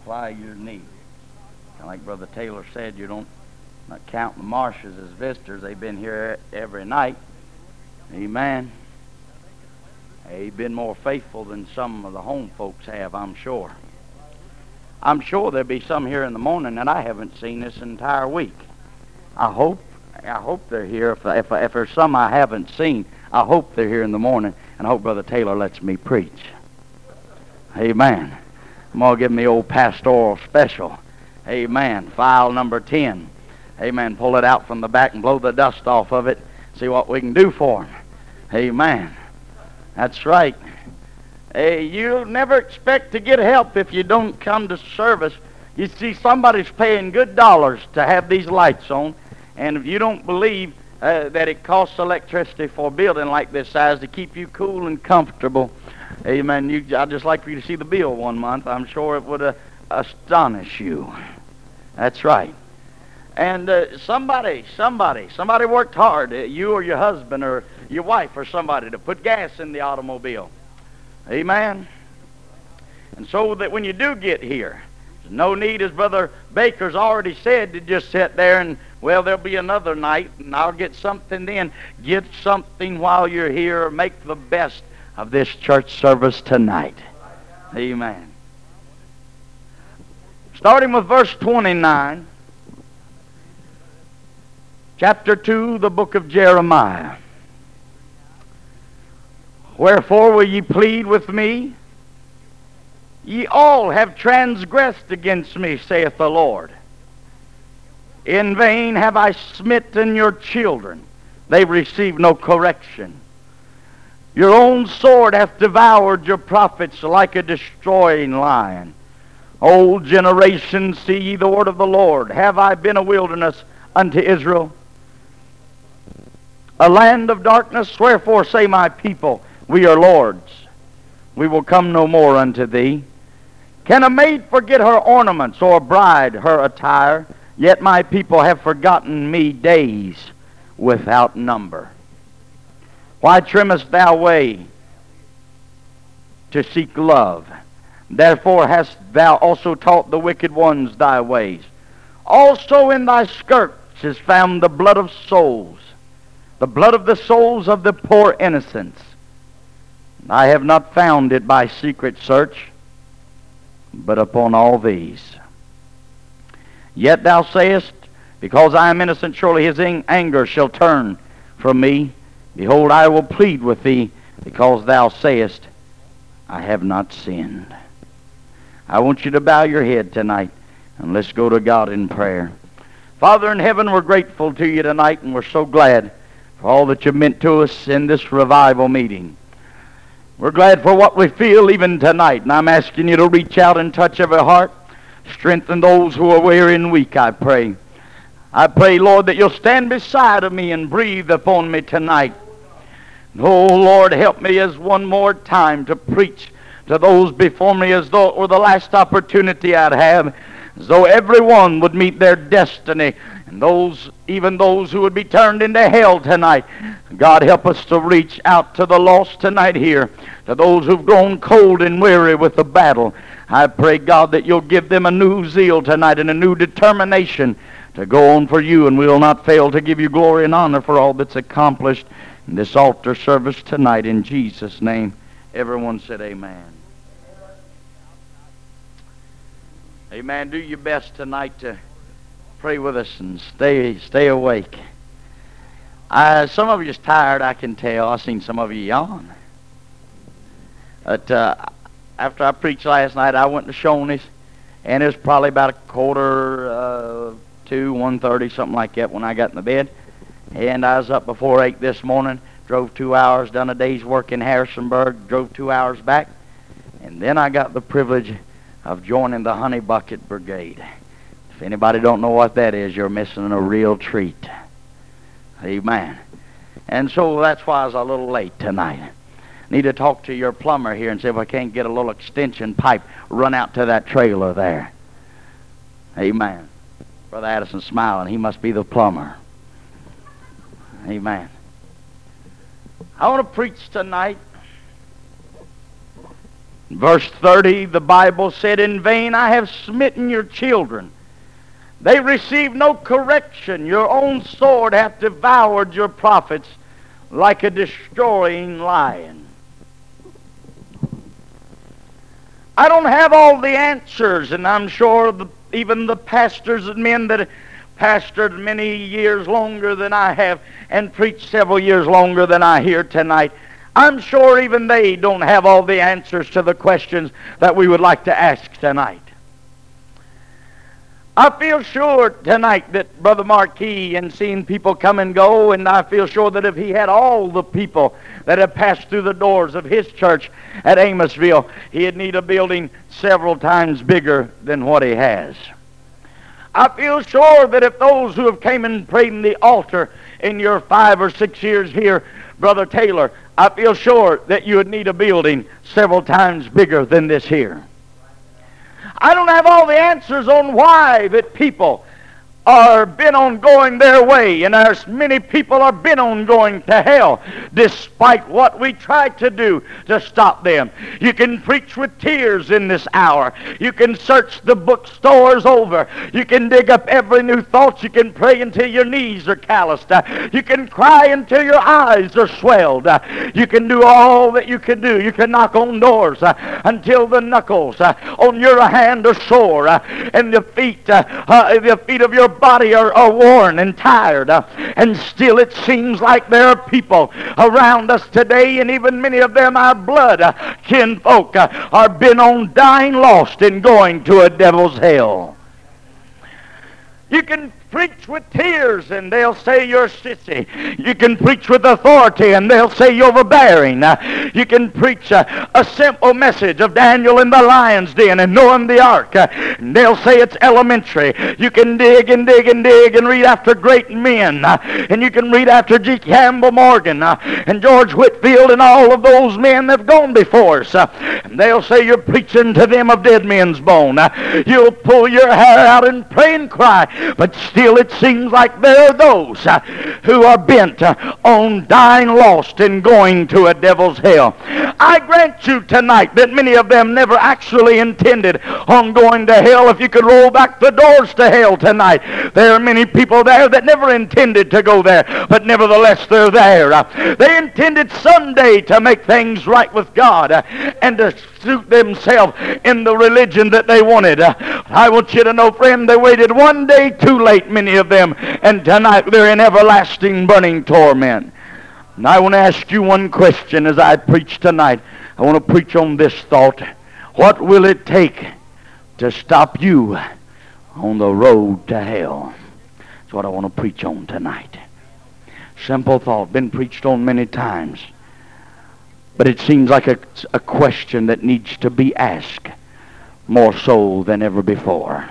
supply your need. And like Brother Taylor said, you don't not count the Marshes as visitors. They've been here every night. Amen. They've been more faithful than some of the home folks have, I'm sure. I'm sure there'll be some here in the morning that I haven't seen this entire week. I hope they're here. If there's some I haven't seen, I hope they're here in the morning, and I hope Brother Taylor lets me preach. Amen. I'm going to give me old pastoral special. Amen. File number 10. Amen. Pull it out from the back and blow the dust off of it. See what we can do for him. Amen. That's right. You'll never expect to get help if you don't come to service. You see, somebody's paying good dollars to have these lights on, and if you don't believe that it costs electricity for a building like this size to keep you cool and comfortable, amen, I'd just like for you to see the bill one month. I'm sure it would astonish you. That's right. And somebody worked hard, you or your husband or your wife or somebody, to put gas in the automobile. Amen. And so that when you do get here, there's no need, as Brother Baker's already said, to just sit there and, well, there'll be another night and I'll get something then. Get something while you're here. Make the best of this church service tonight. Amen. Starting with verse 29, chapter 2, the book of Jeremiah. Wherefore will ye plead with me? Ye all have transgressed against me, saith the Lord. In vain have I smitten your children. They receive no correction. Your own sword hath devoured your prophets like a destroying lion. O generation, see ye the word of the Lord. Have I been a wilderness unto Israel, a land of darkness? Wherefore say my people, we are lords. We will come no more unto thee. Can a maid forget her ornaments, or a bride her attire? Yet my people have forgotten me days without number. Why trimmest thou way to seek love? Therefore hast thou also taught the wicked ones thy ways. Also in thy skirts is found the blood of souls, the blood of the souls of the poor innocents. I have not found it by secret search, but upon all these. Yet thou sayest, because I am innocent, surely his anger shall turn from me. Behold, I will plead with thee, because thou sayest, I have not sinned. I want you to bow your head tonight, and let's go to God in prayer. Father in heaven, we're grateful to you tonight, and we're so glad for all that you've meant to us in this revival meeting. We're glad for what we feel even tonight, and I'm asking you to reach out and touch every heart. Strengthen those who are weary and weak, I pray. I pray, Lord, that you'll stand beside of me and breathe upon me tonight. Oh, Lord, help me as one more time to preach to those before me as though it were the last opportunity I'd have, as though everyone would meet their destiny, and even those who would be turned into hell tonight. God, help us to reach out to the lost tonight here, to those who've grown cold and weary with the battle. I pray, God, that you'll give them a new zeal tonight and a new determination to go on for you, and we'll not fail to give you glory and honor for all that's accomplished in this altar service tonight. In Jesus' name, everyone said amen. Amen. Do your best tonight to pray with us and stay awake. Some of you is tired, I can tell. I've seen some of you yawn. But after I preached last night, I went to Shoney's, and it was probably about 1:45, something like that, when I got in the bed. And I was up before 8 this morning, drove 2 hours, done a day's work in Harrisonburg, drove 2 hours back, and then I got the privilege of joining the Honey Bucket Brigade. If anybody don't know what that is, you're missing a real treat. Amen. And so that's why I was a little late tonight. Need to talk to your plumber here and see if I can't get a little extension pipe run out to that trailer there. Amen. Brother Addison's smiling. He must be the plumber. Amen. I want to preach tonight Verse 30, the Bible said, "In vain I have smitten your children. They receive no correction. Your own sword hath devoured your prophets like a destroying lion." I don't have all the answers, and I'm sure even the pastors and men that pastored many years longer than I have and preached several years longer than I hear tonight, I'm sure even they don't have all the answers to the questions that we would like to ask tonight. I feel sure tonight that Brother Marquis, and seeing people come and go, and I feel sure that if he had all the people that have passed through the doors of his church at Amosville, he'd need a building several times bigger than what he has. I feel sure that if those who have came and prayed in the altar in your 5 or 6 years here, Brother Taylor, I feel sure that you would need a building several times bigger than this here. I don't have all the answers on why that people are bent on going their way, and as many people are bent on going to hell, despite what we try to do to stop them. You can preach with tears in this hour. You can search the bookstores over. You can dig up every new thought. You can pray until your knees are calloused. You can cry until your eyes are swelled. You can do all that you can do. You can knock on doors until the knuckles on your hand are sore, and the feet of your body are worn and tired, and still it seems like there are people around us today, and even many of them our blood kinfolk are bent on dying lost and going to a devil's hell. You can preach with tears and they'll say you're sissy. You can preach with authority and they'll say you're overbearing. You can preach a simple message of Daniel in the lion's den and Noah the ark, and they'll say it's elementary. You can dig and dig and dig and read after great men, and you can read after G. Campbell Morgan and George Whitefield and all of those men that have gone before us, and they'll say you're preaching to them of dead men's bone. You'll pull your hair out and pray and cry, but still it seems like there are those who are bent on dying lost and going to a devil's hell. I grant you tonight that many of them never actually intended on going to hell. If you could roll back the doors to hell tonight, there are many people there that never intended to go there, but nevertheless they're there. They intended someday to make things right with God and to suit themselves in the religion that they wanted. I want you to know, friend, they waited one day too late, many of them, and tonight they're in everlasting burning torment. And I want to ask you one question as I preach tonight. I want to preach on this thought. What will it take to stop you on the road to hell? That's what I want to preach on tonight. Simple thought, been preached on many times. But it seems like a question that needs to be asked more so than ever before.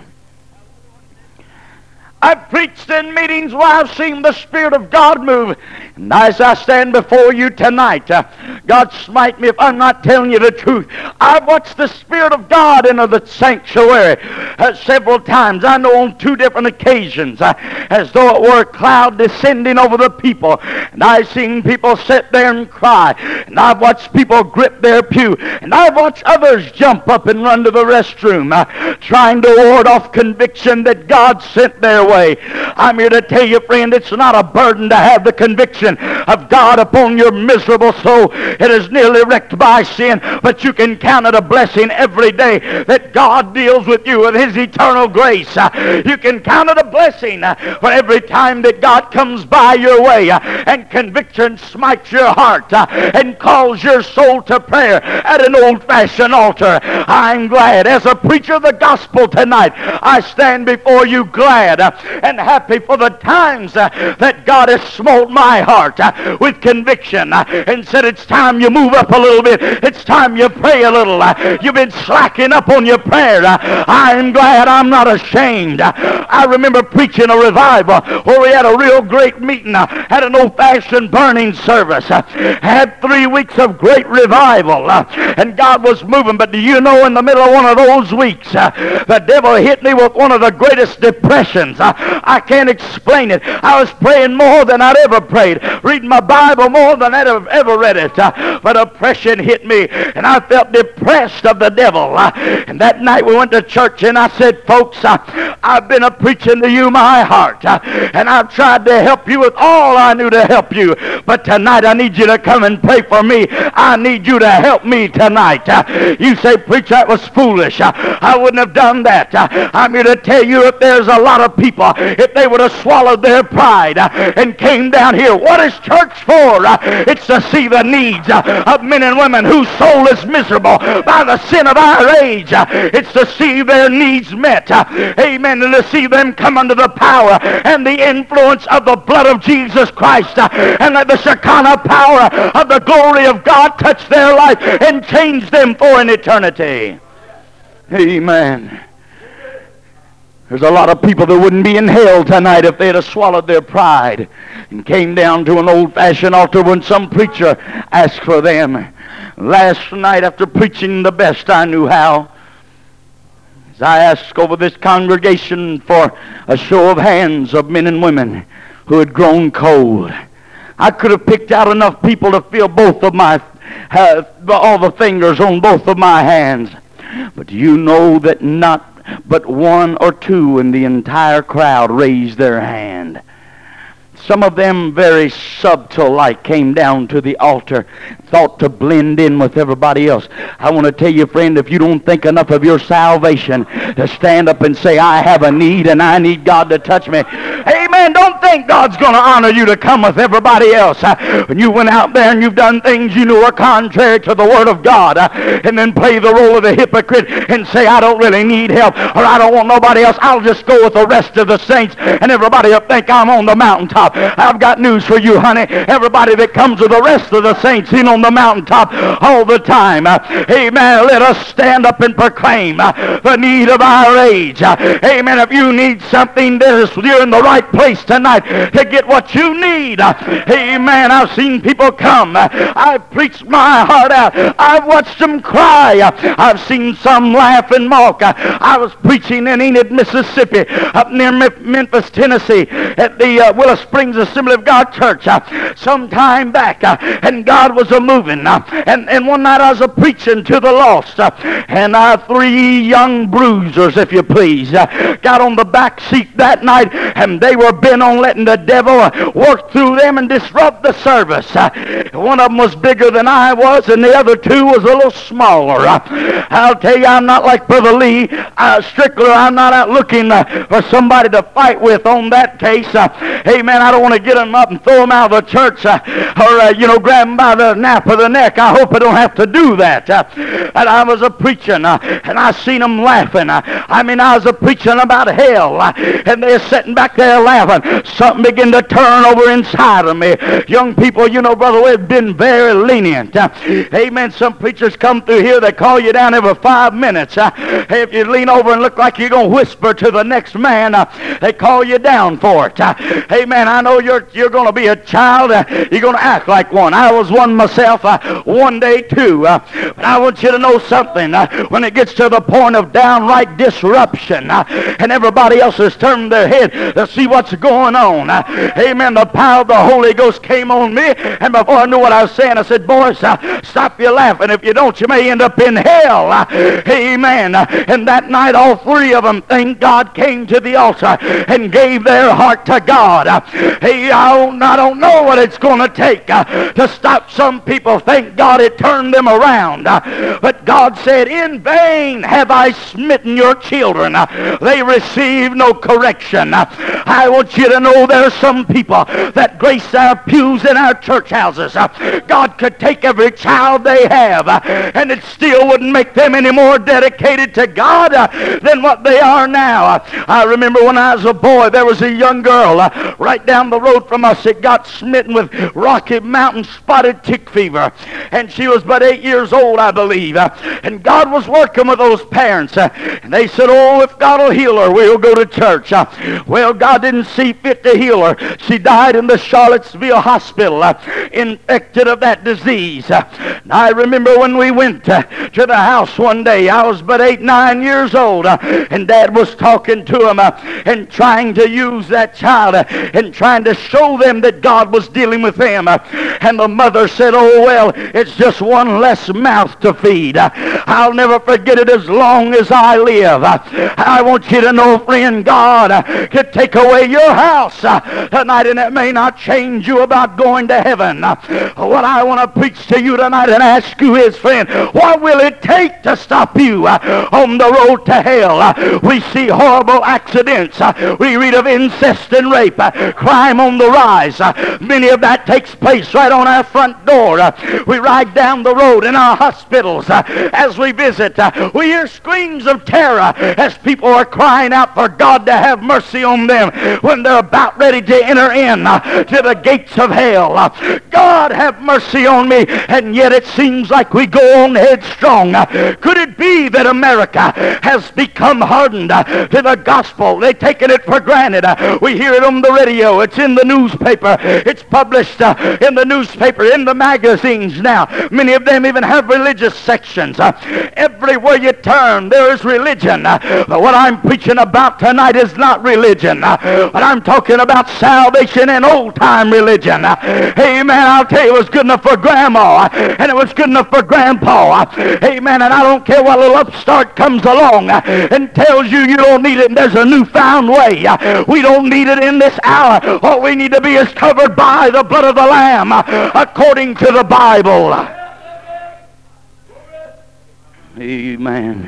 I've preached in meetings where I've seen the Spirit of God move. And as I stand before you tonight, God smite me if I'm not telling you the truth. I've watched the Spirit of God enter the sanctuary several times. I know on 2 different occasions, as though it were a cloud descending over the people. And I've seen people sit there and cry. And I've watched people grip their pew. And I've watched others jump up and run to the restroom, trying to ward off conviction that God sent their way. I'm here to tell you, friend, it's not a burden to have the conviction of God upon your miserable soul. It is nearly wrecked by sin, but you can count it a blessing every day that God deals with you with His eternal grace. You can count it a blessing for every time that God comes by your way and conviction smites your heart and calls your soul to prayer at an old-fashioned altar. I'm glad, as a preacher of the gospel tonight, I stand before you glad and happy for the times that God has smote my heart with conviction and said, it's time you move up a little bit. It's time you pray a little. You've been slacking up on your prayer. I'm glad, I'm not ashamed. I remember preaching a revival where we had a real great meeting, had an old-fashioned burning service, had 3 weeks of great revival, and God was moving. But do you know, in the middle of one of those weeks, the devil hit me with one of the greatest depressions. I can't explain it. I was praying more than I'd ever prayed. reading my Bible more than I'd have ever read it. But oppression hit me, and I felt depressed of the devil. And that night we went to church, and I said, folks, I've been preaching to you my heart, and I've tried to help you with all I knew to help you. But tonight I need you to come and pray for me. I need you to help me tonight. You say, preacher, that was foolish. I wouldn't have done that. I'm here to tell you, if there's a lot of people, if they would have swallowed their pride and came down here, what is church for? It's to see the needs of men and women whose soul is miserable by the sin of our age. It's to see their needs met. Amen. And to see them come under the power and the influence of the blood of Jesus Christ, and let the Shekinah power of the glory of God touch their life and change them for an eternity. Amen. There's a lot of people that wouldn't be in hell tonight if they'd have swallowed their pride and came down to an old-fashioned altar when some preacher asked for them. Last night, after preaching the best I knew how, as I asked over this congregation for a show of hands of men and women who had grown cold, I could have picked out enough people to feel both of my all the fingers on both of my hands. But do you know that not but one or two in the entire crowd raised their hand? Some of them very subtle, like, came down to the altar, thought to blend in with everybody else. I want to tell you, friend, if you don't think enough of your salvation to stand up and say, I have a need and I need God to touch me. Amen. Don't think God's going to honor you to come with everybody else. When you went out there and you've done things you knew are contrary to the Word of God, and then play the role of the hypocrite and say, I don't really need help, or I don't want nobody else, I'll just go with the rest of the saints, and everybody will think I'm on the mountaintop. I've got news for you, honey. Everybody that comes with the rest of the saints in on the mountaintop all the time. Amen. Let us stand up and proclaim the need of our age. Amen. If you need something, you're in the right place tonight to get what you need. Amen. I've seen people come. I've preached my heart out. I've watched them cry. I've seen some laugh and mock. I was preaching in Enid, Mississippi, up near Memphis, Tennessee, at the Willow Springs Assembly of God Church some time back, and God was a-moving, and one night I was a-preaching to the lost, and 3 young bruisers, if you please, got on the back seat that night, and they were bent on letting the devil work through them and disrupt the service. One of them was bigger than I was, and the other 2 was a little smaller. I'll tell you, I'm not like Brother Lee Strickler. I'm not out looking for somebody to fight with on that case. Amen. I don't want to get them up and throw them out of the church, or grab them by the nape of the neck. I hope I don't have to do that. And I was a-preaching, and I seen them laughing. I was a-preaching about hell, and they're sitting back there laughing. Something began to turn over inside of me. Young people, Brother, we've been very lenient. Amen. Some preachers come through here, they call you down every 5 minutes. If you lean over and look like you're going to whisper to the next man, they call you down for it. Amen. I know you're going to be a child. You're going to act like one. I was one myself one day too. But I want you to know something. When it gets to the point of downright disruption, and everybody else has turned their head to see what's going on. Amen. The power of the Holy Ghost came on me, and before I knew what I was saying, I said, boys, stop your laughing. If you don't, you may end up in hell. Amen. And that night, all 3 of them, thank God, came to the altar and gave their heart to God. Hey, I don't know what it's going to take to stop some people. Thank God it turned them around. But God said, in vain have I smitten your children. They receive no correction. I want you to know there are some people that grace our pews in our church houses. God could take every child they have, and it still wouldn't make them any more dedicated to God than what they are now. I remember when I was a boy, there was a young girl right down the road from us that got smitten with Rocky Mountain spotted tick fever, and she was but 8 years old, I believe, and God was working with those parents, and they said, oh, if God will heal her, we'll go to church. Well, God didn't see fit to heal her. She died in the Charlottesville hospital, infected of that disease. I remember when we went to the house one day. I was but 8, 9 years old, and Dad was talking to him and trying to use that child and trying to show them that God was dealing with them. And the mother said, "Oh, well, it's just one less mouth to feed." I'll never forget it as long as I live. I want you to know, friend, God could take away your house tonight, and it may not change you about going to heaven. What I want to preach to you tonight and ask you is, friend, what will it take to stop you on the road to hell? We see horrible accidents. We read of incest and rape, crime on the rise. Many of that takes place right on our front door. We ride down the road in our hospitals as we visit. We hear screams of terror as people are crying out for God to have mercy on them when they're about ready to enter in to the gates of hell. God have mercy on me, and yet it seems like we go on headstrong. Could it be that America has become hardened to the gospel? They've taken it for granted. We hear it on the radio. It's in the newspaper. It's published in the newspaper, in the magazines now. Many of them even have religious sections. Everywhere you turn, there is religion. But what I'm preaching about tonight is not religion. But I'm talking about salvation and old-time religion. Amen. I'll tell you, it was good enough for Grandma, and it was good enough for Grandpa. Amen. And I don't care what little upstart comes along and tells you you don't need it and there's a newfound way. We don't need it in this hour. All we need to be is covered by the blood of the Lamb according to the Bible. Amen.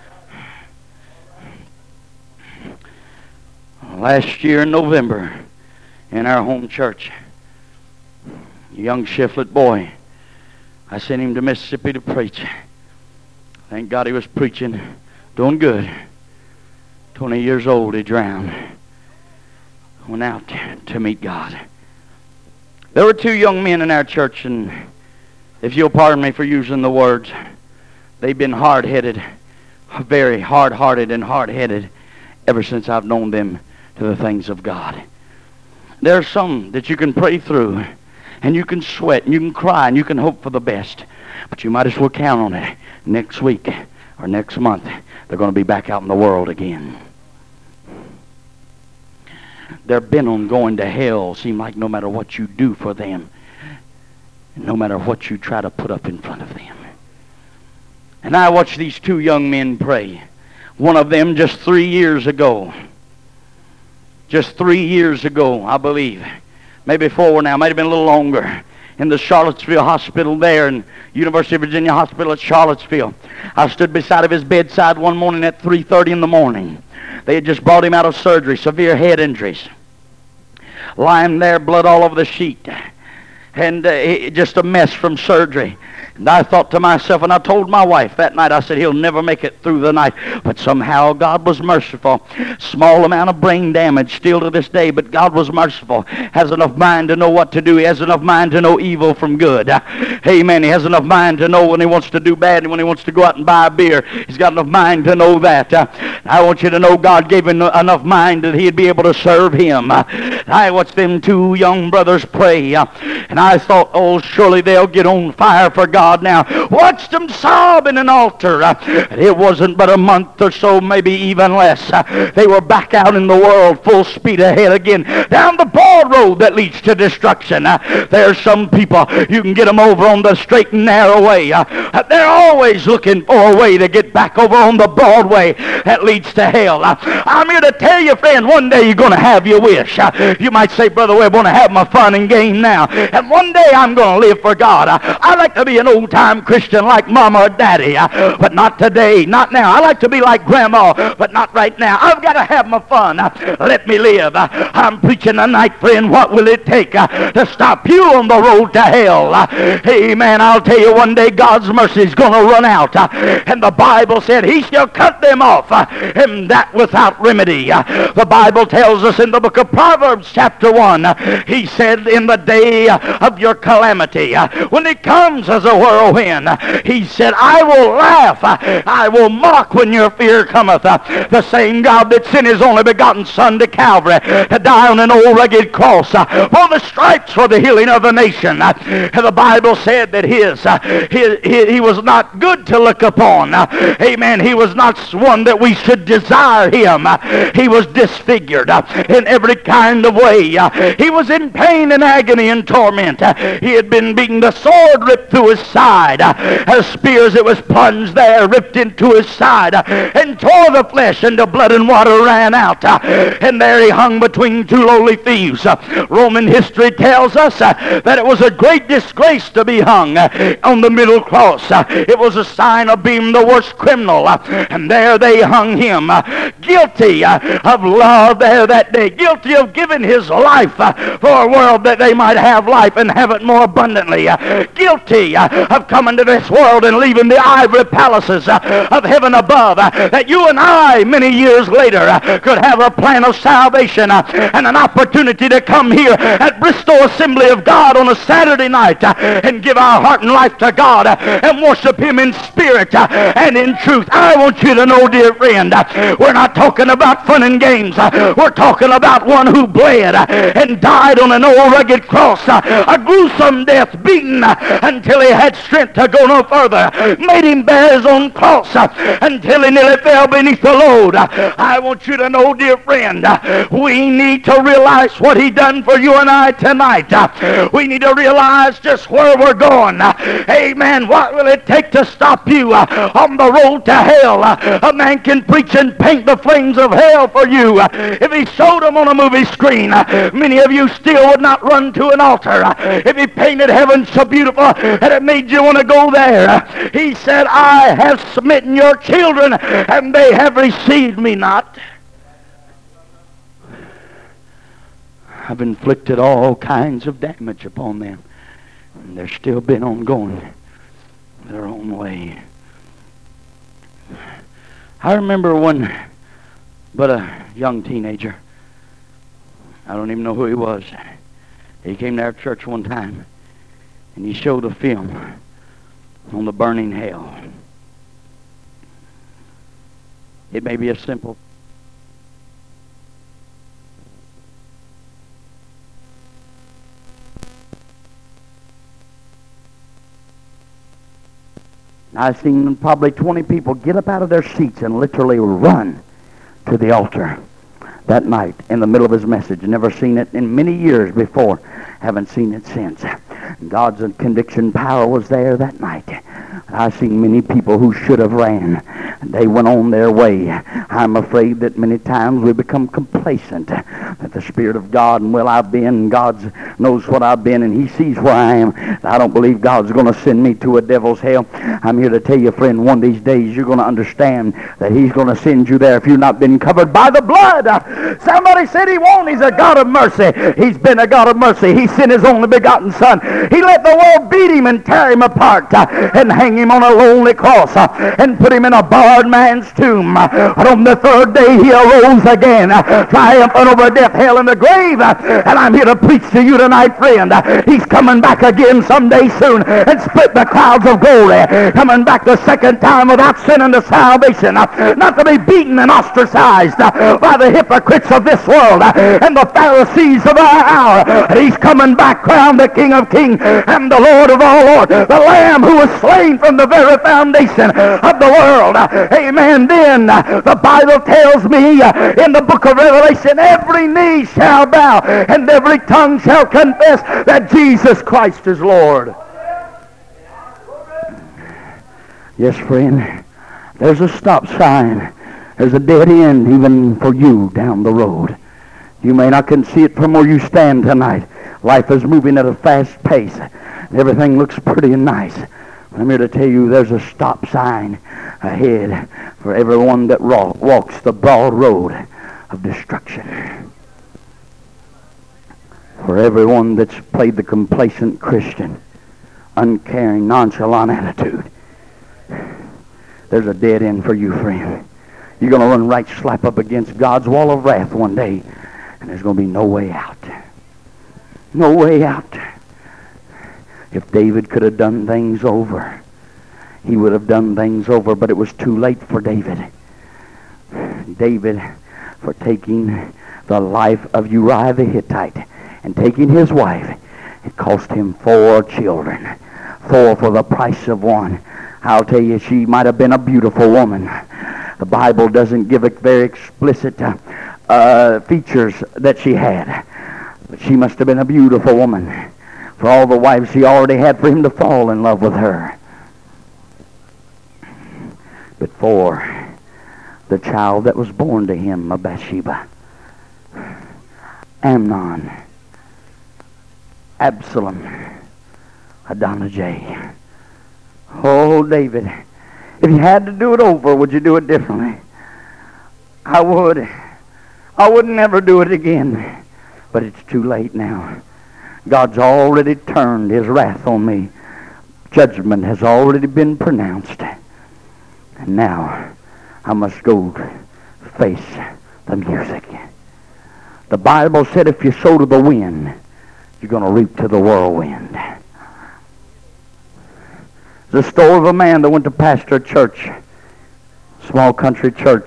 Last year in November, in our home church, a young Shiflett boy, I sent him to Mississippi to preach. Thank God he was preaching, doing good. 20 years old, he drowned. Went out to meet God. There were 2 young men in our church, and if you'll pardon me for using the words, they've been hard-headed, very hard-hearted and hard-headed ever since I've known them to the things of God. There are some that you can pray through, and you can sweat, and you can cry, and you can hope for the best. But you might as well count on it. Next week or next month, they're going to be back out in the world again. They're bent on going to hell. Seem like no matter what you do for them, no matter what you try to put up in front of them. And I watched these 2 young men pray. One of them just 3 years ago. Just 3 years ago, I believe. Maybe 4 now. Might have been a little longer. In the Charlottesville hospital there, in University of Virginia Hospital at Charlottesville. I stood beside of his bedside one morning at 3:30 in the morning. They had just brought him out of surgery, severe head injuries. Lying there, blood all over the sheet. And just a mess from surgery. And I thought to myself, and I told my wife that night, I said, he'll never make it through the night. But somehow God was merciful. Small amount of brain damage still to this day, but God was merciful. Has enough mind to know what to do. He has enough mind to know evil from good. Amen. He has enough mind to know when he wants to do bad and when he wants to go out and buy a beer. He's got enough mind to know that. I want you to know God gave him enough mind that he'd be able to serve him. I watched them 2 young brothers pray. And I thought, oh, surely they'll get on fire for God now. Watched them sob in an altar. It wasn't but a month or so, maybe even less. They were back out in the world, full speed ahead again, down the broad road that leads to destruction. There's some people, you can get them over on the straight and narrow way. They're always looking for a way to get back over on the broad way that leads to hell. I'm here to tell you, friend, one day you're going to have your wish. You might say, Brother Webb, I want to have my fun and game now. And one day I'm going to live for God. I like to be an old-time Christian like Mama or Daddy, but not today, not now. I like to be like Grandma, but not right now. I've got to have my fun. Let me live. I'm preaching tonight, friend. friend, what will it take to stop you on the road to hell? Amen. I'll tell you, one day God's mercy is going to run out. And the Bible said he shall cut them off, and that without remedy. The Bible tells us in the book of Proverbs chapter 1, he said, in the day of your calamity, when it comes as a whirlwind, he said, I will laugh, I will mock when your fear cometh. The same God that sent his only begotten Son to Calvary to die on an old rugged cross for the stripes for the healing of the nation. The Bible said that he was not good to look upon. Amen. He was not one that we should desire him. He was disfigured in every kind of way. He was in pain and agony and torment. He had been beaten, the sword ripped through his side, as spears that was plunged there ripped into his side and tore the flesh, and the blood and water ran out. And there he hung between two lowly thieves. Roman history tells us that it was a great disgrace to be hung on the middle cross. It was a sign of being the worst criminal. And there they hung him, guilty of love there that day, guilty of giving his life for a world that they might have life and have it more abundantly, guilty of coming to this world and leaving the ivory palaces of heaven above, that you and I many years later could have a plan of salvation and an opportunity to come here at Bristol Assembly of God on a Saturday night and give our heart and life to God and worship him in spirit and in truth. I want you to know, dear friend, we're not talking about fun and games. We're talking about one who bled and died on an old rugged cross, a gruesome death, beaten until he had strength to go no further, made him bear his own cross until he nearly fell beneath the load. I want you to know, dear friend, we need to realize what he done for you and I tonight. We need to realize just where we're going. Amen. What will it take to stop you on the road to hell? A man can preach and paint the flames of hell for you. If he showed them on a movie screen, many of you still would not run to an altar. If he painted heaven so beautiful that it made you want to go there. He said, I have smitten your children, and they have received me not. I've inflicted all kinds of damage upon them, and they're still been on going their own way. I remember when, but a young teenager, I don't even know who he was, he came to our church one time, and he showed a film on the burning hell. It may be a simple I've seen probably 20 people get up out of their seats and literally run to the altar that night in the middle of his message. Never seen it in many years before. Haven't seen it since. God's conviction power was there that night. I've seen many people who should have ran. They went on their way. I'm afraid that many times we become complacent. That the Spirit of God, and well, I've been, God knows what I've been, and he sees where I am. I don't believe God's going to send me to a devil's hell. I'm here to tell you, friend, one of these days you're going to understand that he's going to send you there if you've not been covered by the blood. Somebody said he won't. He's a God of mercy. He's been a God of mercy. He sent his only begotten Son. He let the world beat him and tear him apart and hang him on a lonely cross and put him in a barred man's tomb. But on the third day he arose again, triumphant over death, hell, and the grave. And I'm here to preach to you tonight, friend. He's coming back again someday soon and split the clouds of glory. Coming back the second time without sin unto salvation. Not to be beaten and ostracized by the hypocrites of this world and the Pharisees of our hour. And he's coming back crowned the King of Kings and the Lord of all lords. The Lamb who was slain from the very foundation of the world. Amen. Then the Bible tells me in the book of Revelation, every knee shall bow and every tongue shall confess that Jesus Christ is Lord. Yes, friend, there's a stop sign. There's a dead end even for you down the road. You may not can see it from where you stand tonight. Life is moving at a fast pace. Everything looks pretty and nice. I'm here to tell you there's a stop sign ahead for everyone that walks the broad road of destruction. For everyone that's played the complacent Christian, uncaring, nonchalant attitude, there's a dead end for you, friend. You're going to run right slap up against God's wall of wrath one day, and there's going to be no way out. No way out. If David could have done things over, he would have done things over, but it was too late for David. David, for taking the life of Uriah the Hittite and taking his wife, it cost him 4 children. 4 for the price of one. I'll tell you, she might have been a beautiful woman. The Bible doesn't give it very explicit features that she had. But she must have been a beautiful woman for all the wives he already had for him to fall in love with her. But for the child that was born to him of Bathsheba, Amnon, Absalom, Adonijah. Oh, David, if you had to do it over, would you do it differently? I would. I would never do it again. But it's too late now. God's already turned his wrath on me. Judgment has already been pronounced. And now I must go face the music. The Bible said if you sow to the wind, you're going to reap to the whirlwind. The story of a man that went to pastor a church, small country church,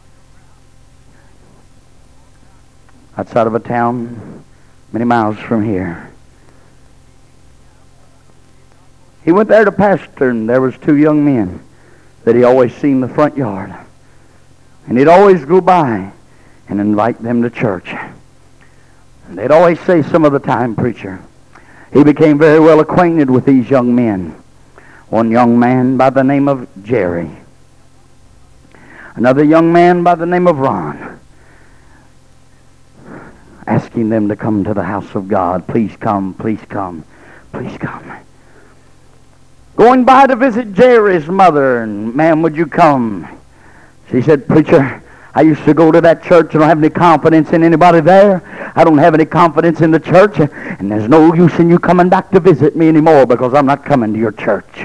outside of a town many miles from here. He went there to pastor, and there was 2 young men that he always seen in the front yard. And he'd always go by and invite them to church. And they'd always say some of the time, preacher. He became very well acquainted with these young men. One young man by the name of Jerry. Another young man by the name of Ron. Asking them to come to the house of God. Please come, please come, please come. Going by to visit Jerry's mother, and ma'am, would you come? She said, preacher, I used to go to that church. I don't have any confidence in anybody there. I don't have any confidence in the church. And there's no use in you coming back to visit me anymore because I'm not coming to your church.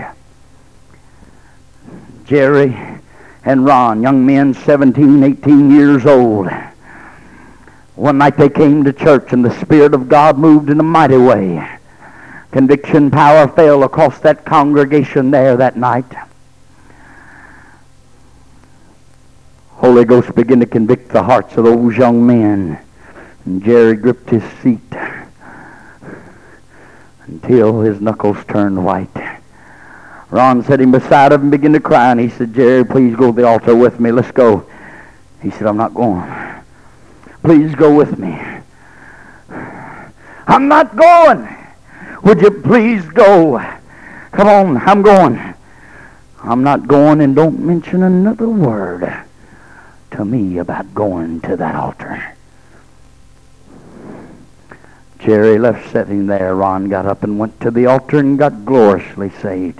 Jerry and Ron, young men, 17, 18 years old. One night they came to church and the Spirit of God moved in a mighty way. Conviction power fell across that congregation there that night. Holy Ghost began to convict the hearts of those young men. And Jerry gripped his seat until his knuckles turned white. Ron sat him beside him and began to cry, and he said, Jerry, please go to the altar with me. Let's go. He said, I'm not going. Please go with me. I'm not going. Would you please go? Come on, I'm going. I'm not going, and don't mention another word to me about going to that altar. Jerry left sitting there. Ron got up and went to the altar and got gloriously saved.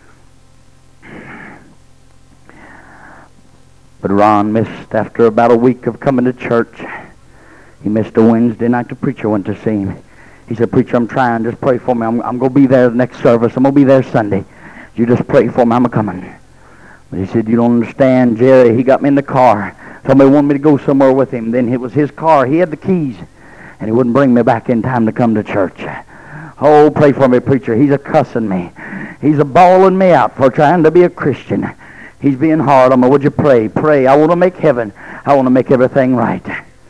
But Ron missed, after about a week of coming to church, he missed a Wednesday night. The preacher went to see him. He said, preacher, I'm trying. Just pray for me. I'm going to be there the next service. I'm going to be there Sunday. You just pray for me. I'm coming. But he said, you don't understand, Jerry. He got me in the car. Somebody wanted me to go somewhere with him. Then it was his car. He had the keys. And he wouldn't bring me back in time to come to church. Oh, pray for me, preacher. He's a-cussing me. He's a-bawling me out for trying to be a Christian. He's being hard on me. Would you pray? Pray. I want to make heaven. I want to make everything right.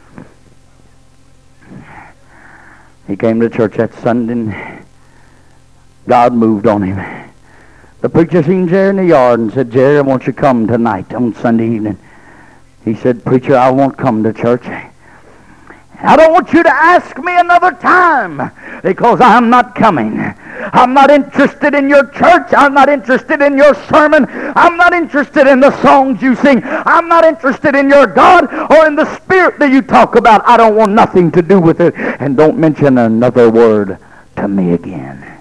He came to church that Sunday, and God moved on him. The preacher seen Jerry in the yard and said, Jerry, I want you to come tonight on Sunday evening. He said, preacher, I won't come to church. I don't want you to ask me another time because I'm not coming. I'm not interested in your church. I'm not interested in your sermon. I'm not interested in the songs you sing. I'm not interested in your God or in the Spirit that you talk about. I don't want nothing to do with it. And don't mention another word to me again.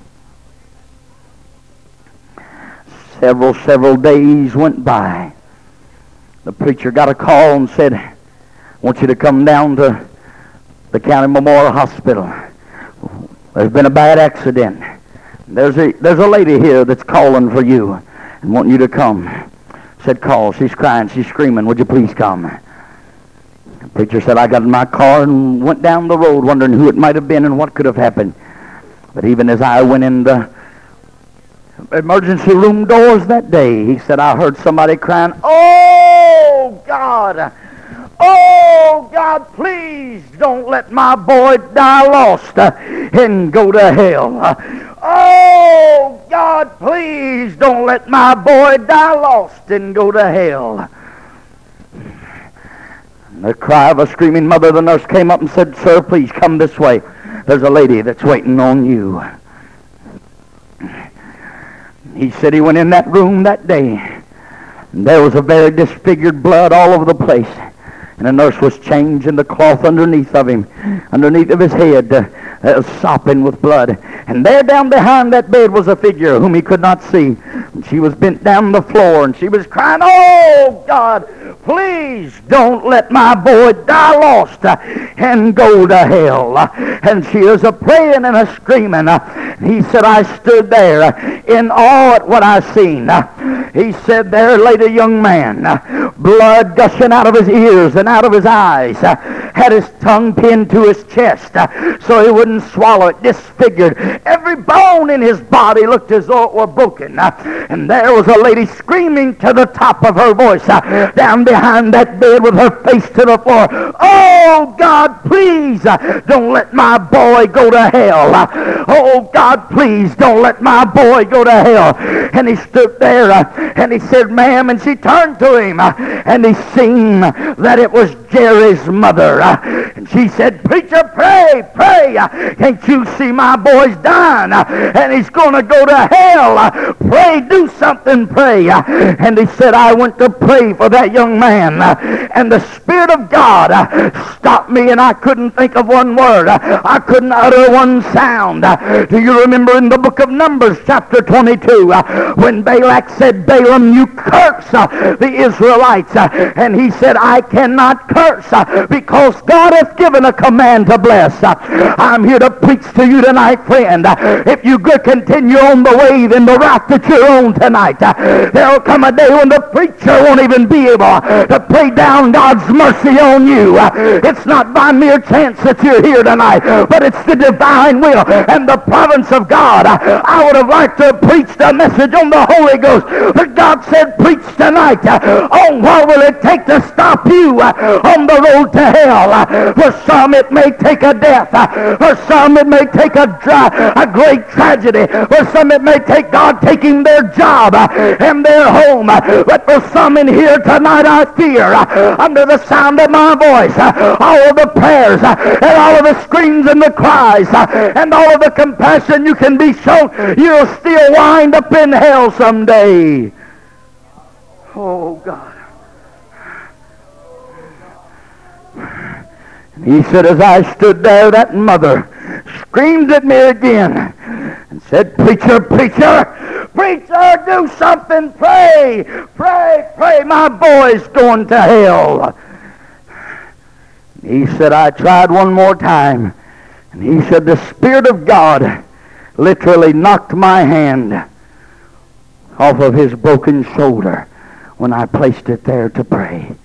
Several days went by. The preacher got a call and said, I want you to come down to the County Memorial Hospital. There's been a bad accident. There's a lady here that's calling for you and wanting you to come. Said, call. She's crying. She's screaming. Would you please come? The preacher said, I got in my car and went down the road wondering who it might have been and what could have happened. But even as I went in the emergency room doors that day, he said, I heard somebody crying, oh, God! Oh, God, please don't let my boy die lost and go to hell. Oh, God, please don't let my boy die lost and go to hell. And the cry of a screaming mother, the nurse came up and said, sir, please come this way. There's a lady that's waiting on you. He said he went in that room that day, and there was a very disfigured blood all over the place. And the nurse was changing the cloth underneath of him, underneath of his head, sopping with blood. And there down behind that bed was a figure whom he could not see. And she was bent down the floor, and she was crying, oh, God, please don't let my boy die lost and go to hell. And she was a-praying and a-screaming. He said, I stood there in awe at what I seen. He said, there laid a young man, blood gushing out of his ears and out of his eyes, had his tongue pinned to his chest so he wouldn't swallow it, disfigured. Every bone in his body looked as though it were broken. And there was a lady screaming to the top of her voice down behind that bed with her face to the floor, oh, God, please don't let my boy go to hell. Oh, God, please don't let my boy go to hell. And he stood there and he said, ma'am, and she turned to him and he seen that it was Jerry's mother. And she said, preacher, pray. Can't you see my boy's dying? And he's going to go to hell. Pray, do something, pray. And he said, I went to pray for that young man. And the Spirit of God stopped me, and I couldn't think of one word. I couldn't utter one sound. Do you remember in the book of Numbers, chapter 22, when Balak said, Balaam, you curse the Israelites. And he said, I cannot curse because God hath given a command to bless. I'm here to preach to you tonight, friend. If you could continue on the way in the route that you're on tonight, there'll come a day when the preacher won't even be able to pray down God's mercy on you. It's not by mere chance that you're here tonight, but it's the divine will and the providence of God. I would have liked to have preached a message on the Holy Ghost, but God said, preach tonight on what will it take to stop you on the road to hell. For some it may take a death. For some it may take a great tragedy. For some it may take God taking their job and their home. But for some in here tonight, I fear, under the sound of my voice, all of the prayers and all of the screams and the cries and all of the compassion you can be shown, you'll still wind up in hell someday. Oh, God. He said, as I stood there, that mother screamed at me again and said, preacher, do something, pray, my boy's going to hell. He said, I tried one more time. And he said, the Spirit of God literally knocked my hand off of his broken shoulder when I placed it there to pray.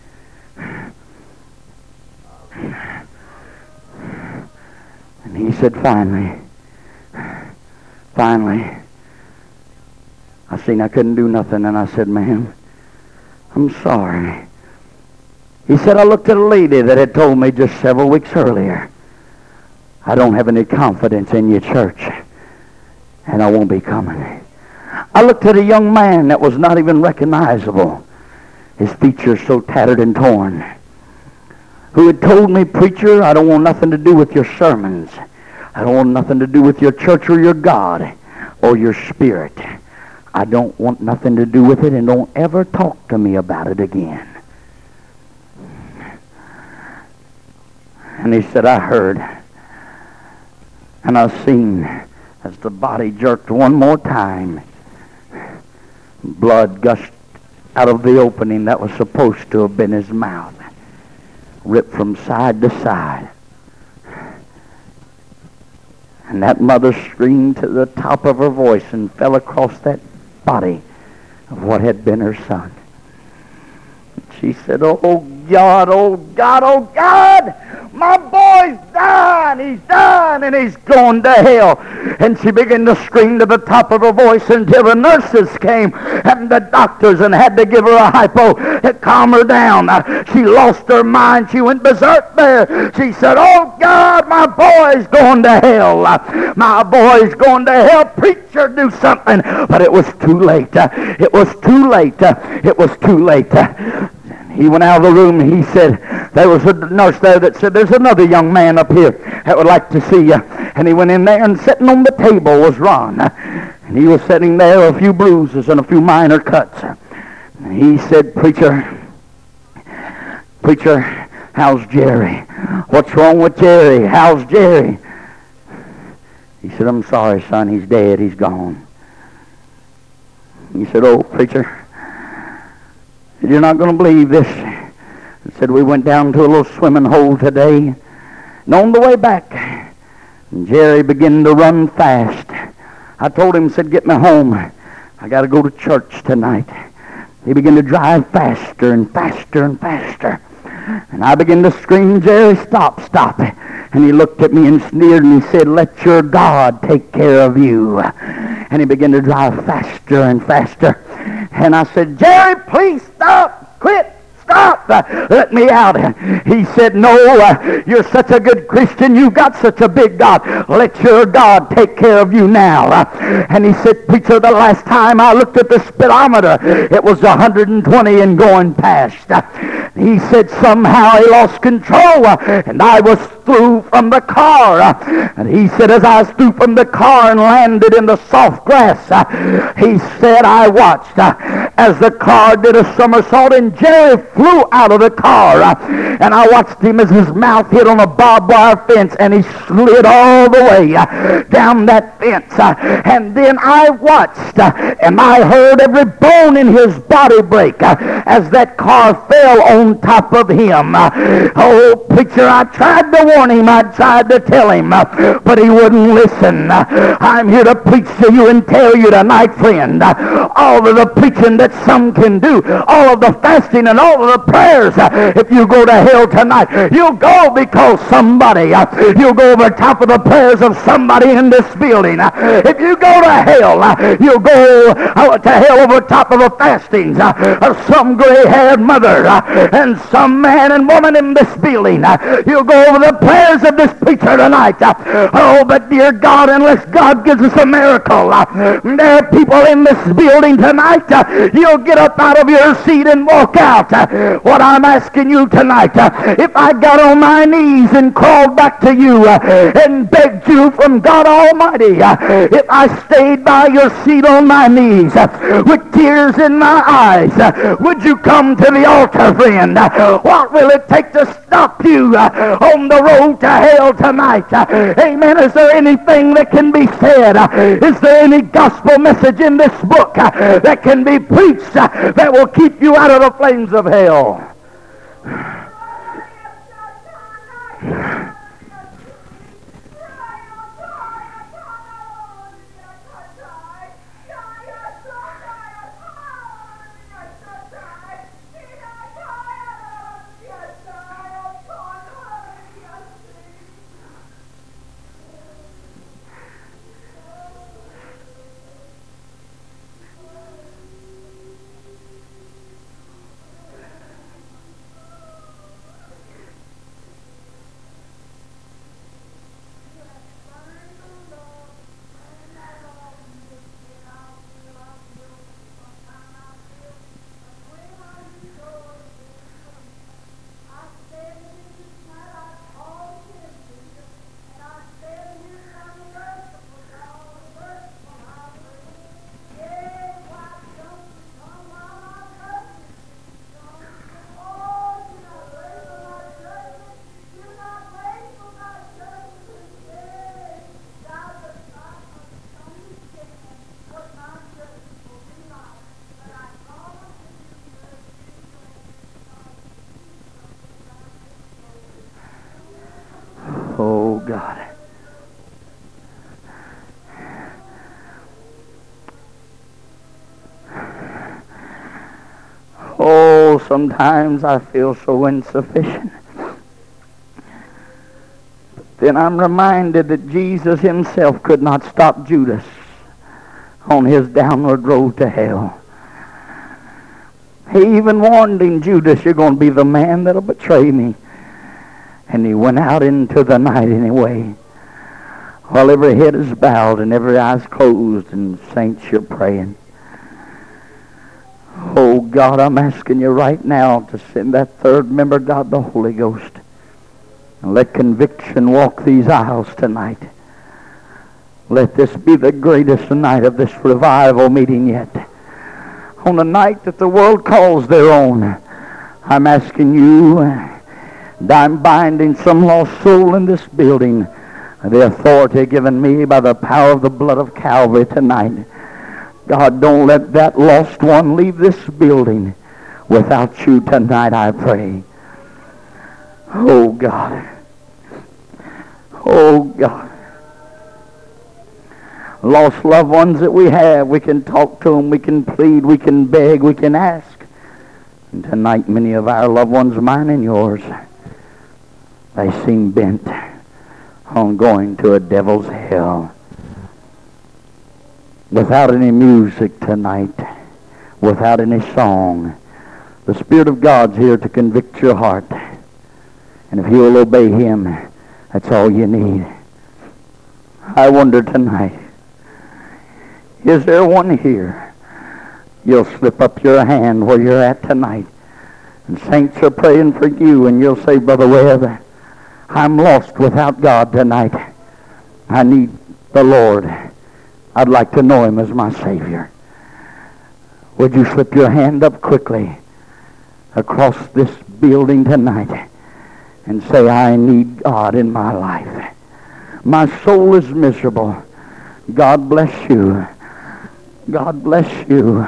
And he said, finally, I seen I couldn't do nothing, and I said, ma'am, I'm sorry. He said, I looked at a lady that had told me just several weeks earlier, I don't have any confidence in your church, and I won't be coming. I looked at a young man that was not even recognizable, his features so tattered and torn, who had told me, preacher, I don't want nothing to do with your sermons. I don't want nothing to do with your church or your God or your spirit. I don't want nothing to do with it, and don't ever talk to me about it again. And he said, I heard, and I seen as the body jerked one more time, blood gushed out of the opening that was supposed to have been his mouth, ripped from side to side. And that mother screamed to the top of her voice and fell across that body of what had been her son. She said, "Oh God, oh God, oh God, my boy's dying, he's dying, and he's going to hell." And she began to scream to the top of her voice until the nurses came and the doctors and had to give her a hypo to calm her down. She lost her mind. She went berserk there. She said, "Oh God, my boy's going to hell. My boy's going to hell. Preacher, do something." But it was too late. It was too late. It was too late. He went out of the room. He said, there was a nurse there that said, "There's another young man up here that would like to see you." And he went in there, and sitting on the table was Ron. And he was sitting there with a few bruises and a few minor cuts. And he said, Preacher, how's Jerry? What's wrong with Jerry? How's Jerry?" He said, "I'm sorry, son. He's dead. He's gone." He said, "Oh, preacher, you're not going to believe this." He said, "We went down to a little swimming hole today, and on the way back, Jerry began to run fast. I told him," said, "Get me home. I got to go to church tonight." He began to drive faster and faster and faster. And I began to scream, "Jerry, stop, stop." And he looked at me and sneered, and he said, "Let your God take care of you." And he began to drive faster and faster. And I said, "Jerry, please stop. Quit. Stop. Let me out." He said, "No, you're such a good Christian. You got such a big God. Let your God take care of you now." And he said, "Preacher, the last time I looked at the speedometer, it was 120 and going past." He said, "Somehow he lost control, and I was threw from the car." And he said, "As I threw from the car and landed in the soft grass," he said, "I watched as the car did a somersault and Jerry flew out of the car. And I watched him as his mouth hit on a barbed wire fence, and he slid all the way down that fence. And then I watched and I heard every bone in his body break as that car fell on top of him." Oh, preacher, I tried to warn him. I tried to tell him, but he wouldn't listen. I'm here to preach to you and tell you tonight, friend, all of the preaching that some can do, all of the fasting and all of the prayers, if you go to hell tonight, you'll go because somebody, you'll go over top of the prayers of somebody in this building. If you go to hell, you'll go to hell over top of the fastings of some gray-haired mother and some man and woman in this building. You'll go over the prayers of this preacher tonight. Oh, but dear God, unless God gives us a miracle, there are people in this building tonight, you'll get up out of your seat and walk out. What I'm asking you tonight, if I got on my knees and crawled back to you and begged you from God Almighty, if I stayed by your seat on my knees with tears in my eyes, would you come to the altar, friend? What will it take to stop you on the road to hell tonight? Amen. Is there anything that can be said? Is there any gospel message in this book that can be preached that will keep you out of the flames of hell? Oh, God. sometimes I feel so insufficient. Then I'm reminded that Jesus himself could not stop Judas on his downward road to hell. He even warned him, Judas, you're going to be the man that'll betray me. And he went out into the night anyway. While every head is bowed and every eye is closed, and saints, you're praying. Oh God, I'm asking you right now to send that third member, God, the Holy Ghost. And let conviction walk these aisles tonight. Let this be the greatest night of this revival meeting yet. On a night that the world calls their own, I'm asking you, and I'm binding some lost soul in this building, the authority given me by the power of the blood of Calvary tonight. God, don't let that lost one leave this building without you tonight, I pray. Oh God. Oh God. Lost loved ones that we have, we can talk to them, we can plead, we can beg, we can ask. And tonight many of our loved ones, mine and yours, they seem bent on going to a devil's hell. Without any music tonight, without any song, the Spirit of God's here to convict your heart. And if you'll obey him, that's all you need. I wonder tonight, is there one here? You'll slip up your hand where you're at tonight. And saints are praying for you, and you'll say, Brother Webb, I'm lost without God tonight. I need the Lord. I'd like to know him as my Savior. Would you slip your hand up quickly across this building tonight and say, I need God in my life. My soul is miserable. God bless you. God bless you.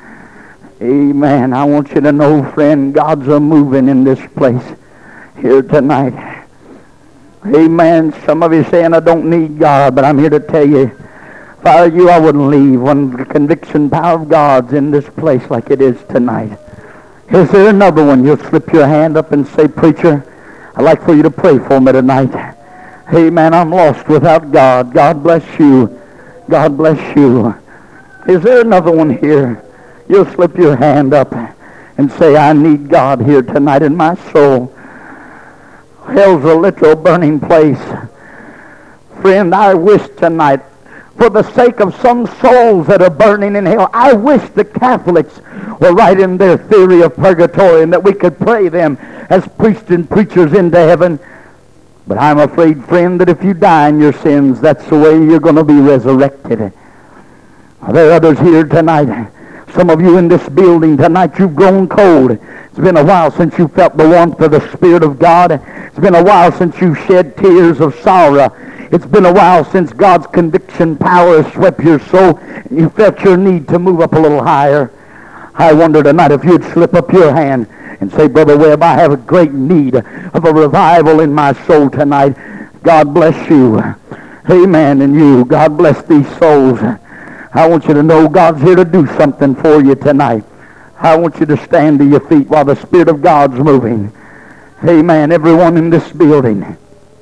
Amen. I want you to know, friend, God's a-moving in this place here tonight. Amen. Some of you saying, I don't need God, but I'm here to tell you, if I were you, I wouldn't leave when the conviction power of God's in this place like it is tonight. Is there another one? You'll slip your hand up and say, Preacher, I'd like for you to pray for me tonight. Amen. I'm lost without God. God bless you. God bless you. Is there another one here? You'll slip your hand up and say, I need God here tonight in my soul. Hell's a literal burning place. Friend, I wish tonight, for the sake of some souls that are burning in hell, I wish the Catholics were right in their theory of purgatory and that we could pray them as priests and preachers into heaven. But I'm afraid, friend, that if you die in your sins, that's the way you're going to be resurrected. There are others here tonight. Some of you in this building tonight, you've grown cold. It's been a while since you felt the warmth of the Spirit of God. It's been a while since you shed tears of sorrow. It's been a while since God's conviction power has swept your soul. And you felt your need to move up a little higher. I wonder tonight if you'd slip up your hand and say, Brother Webb, I have a great need of a revival in my soul tonight. God bless you. Amen. And you. God bless these souls. I want you to know God's here to do something for you tonight. I want you to stand to your feet while the Spirit of God's moving. Amen. Everyone in this building.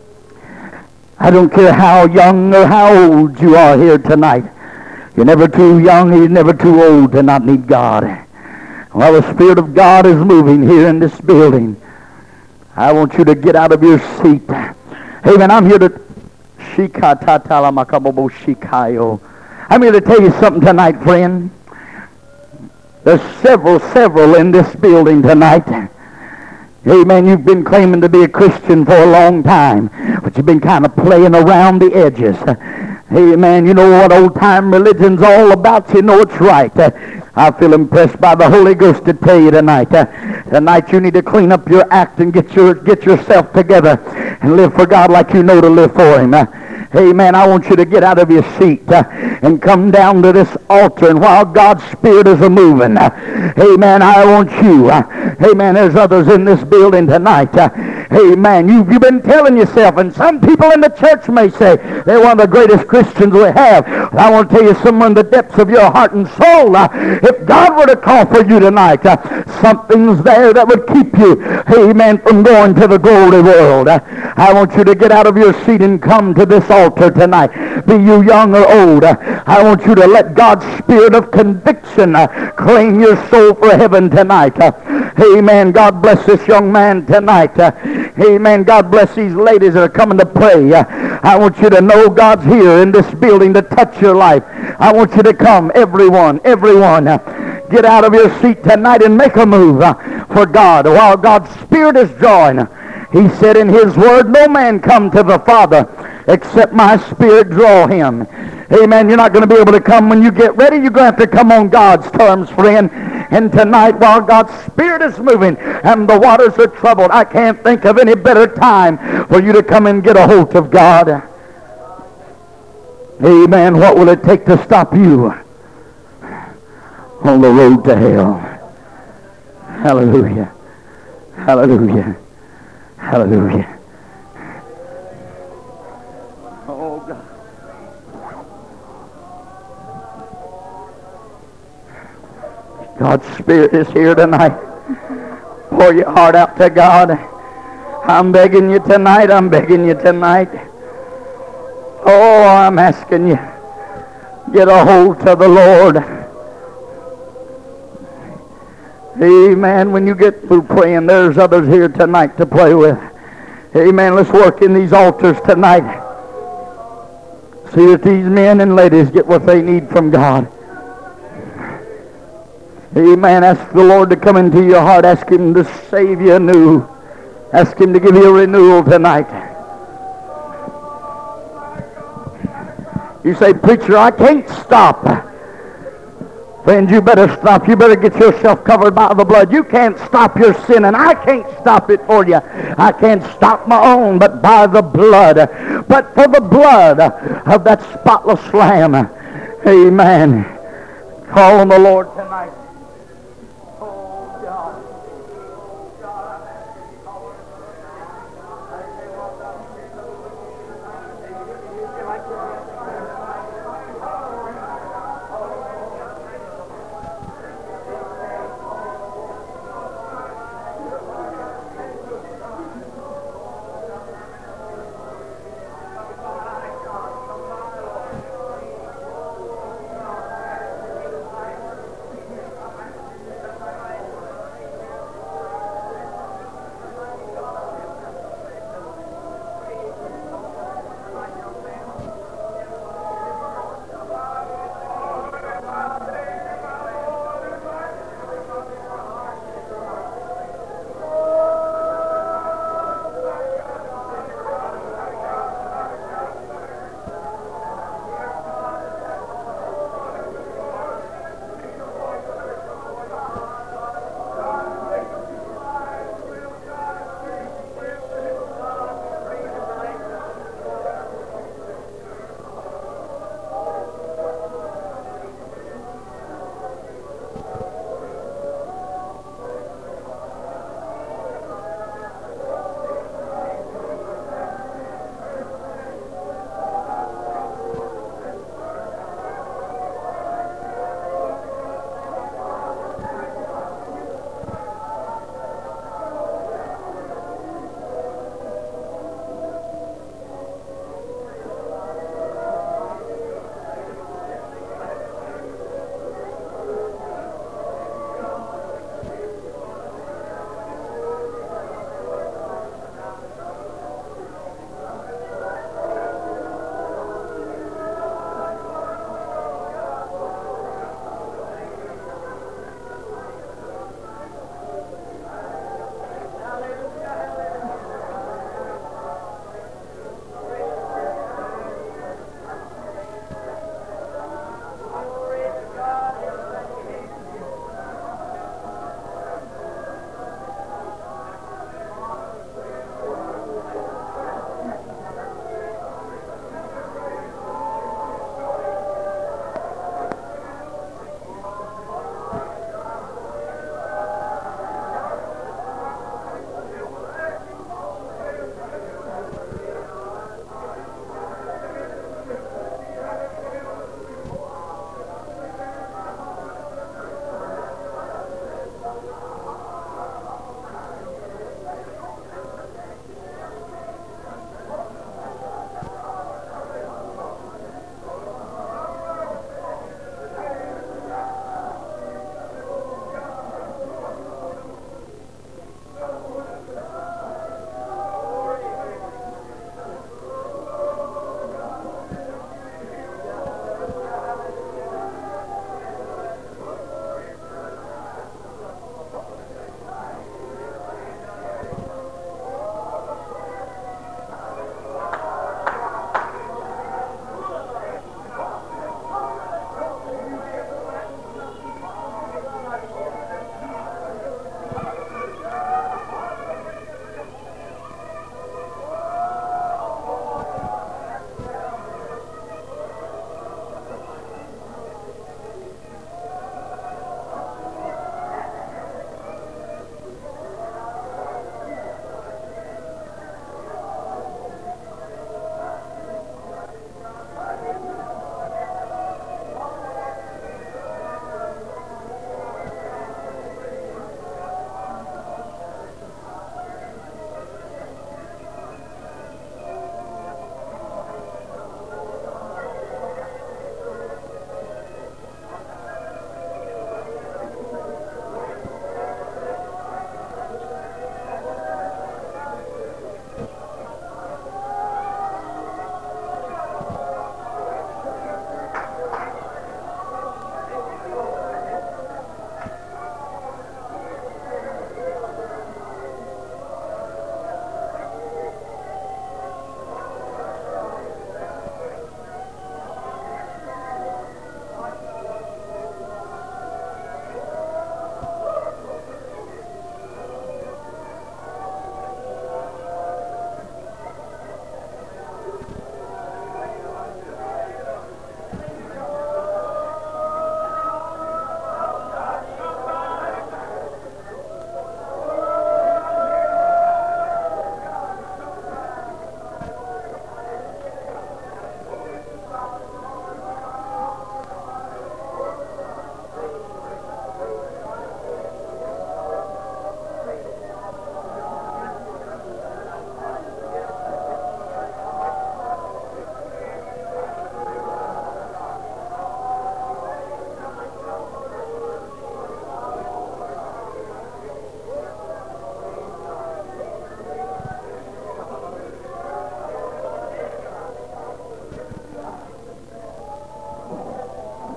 I don't care how young or how old you are here tonight. You're never too young, you're never too old to not need God. While the Spirit of God is moving here in this building, I want you to get out of your seat. Amen. I'm here to... I'm here to tell you something tonight, friend. There's several in this building tonight. Amen. You've been claiming to be a Christian for a long time, but you've been kind of playing around the edges. Amen. You know what old-time religion's all about. You know it's right. I feel impressed by the Holy Ghost to tell you tonight. Tonight you need to clean up your act and get yourself together and live for God like you know to live for Him. Amen. I want you to get out of your seat and come down to this altar. And while God's Spirit is a-moving, amen, I want you, amen, there's others in this building tonight. Amen. You've been telling yourself, and some people in the church may say, they're one of the greatest Christians we have. But I want to tell you, somewhere in the depths of your heart and soul, if God were to call for you tonight, something's there that would keep you, amen, from going to the glory world. I want you to get out of your seat and come to this altar tonight. Be you young or old. I want you to let God's spirit of conviction claim your soul for heaven tonight. Amen. God bless this young man tonight. Amen. God bless these ladies that are coming to pray. I want you to know God's here in this building to touch your life. I want you to come, everyone. Get out of your seat tonight and make a move for God. While God's Spirit is drawing, He said in His Word, no man come to the Father except my Spirit draw him. Amen. You're not going to be able to come when you get ready. You're going to have to come on God's terms, friend. And tonight, while God's Spirit is moving and the waters are troubled, I can't think of any better time for you to come and get a hold of God. Amen. What will it take to stop you on the road to hell? Hallelujah. Hallelujah. Hallelujah. Oh, God. God's Spirit is here tonight. Pour your heart out to God. I'm begging you tonight. I'm begging you tonight. Oh, I'm asking you. Get a hold to the Lord. Amen. When you get through praying, there's others here tonight to pray with. Amen. Let's work in these altars tonight. See that these men and ladies get what they need from God. Amen. Ask the Lord to come into your heart. Ask Him to save you anew. Ask Him to give you a renewal tonight. You say, preacher, I can't stop. Friend, you better stop. You better get yourself covered by the blood. You can't stop your sin, and I can't stop it for you. I can't stop my own, but by the blood. But for the blood of that spotless Lamb. Amen. Call on the Lord tonight.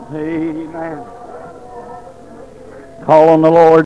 Amen. Call on the Lord.